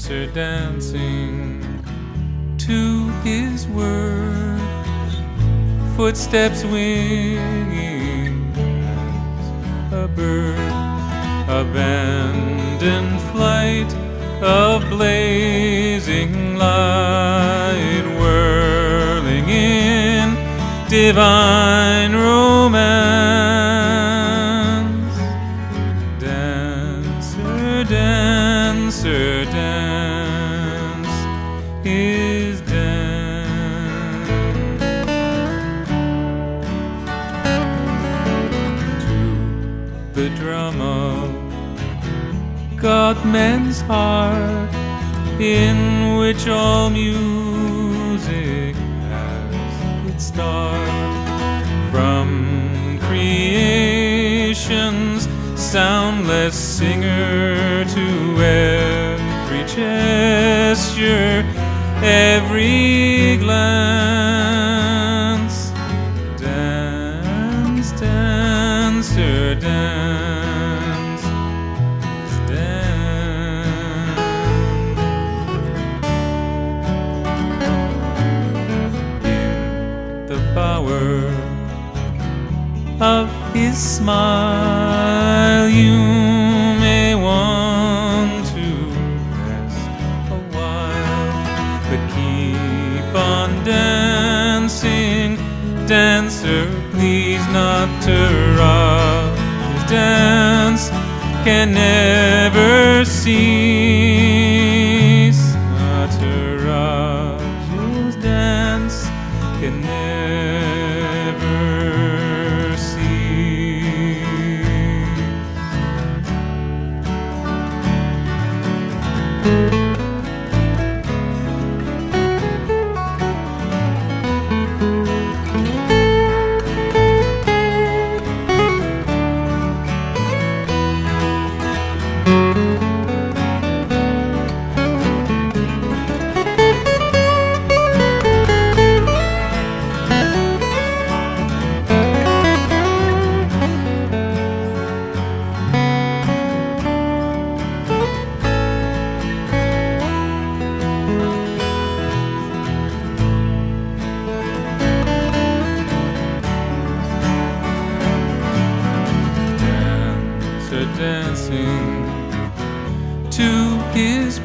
dancer dancing to his word, footsteps winging as a bird, abandoned flight of blazing light, whirling in divine romance. Dancer, dancer, dance his dance. To the drum of God-man's heart, in which all music has its start, from creation's soundless singer to every gesture, every glance. Dance, dancer, dance, dance. In the bower of his smile, you may want to rest a while, but keep on dancing. Dancer, please not to rush. His dance can never cease. Not to rush. His dance can never cease. Dancing to his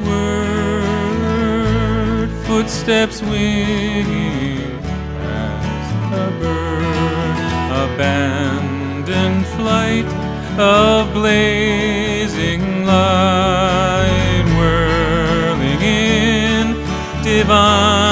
word, footsteps winging as a bird, abandoned flight of blazing light, whirling in divine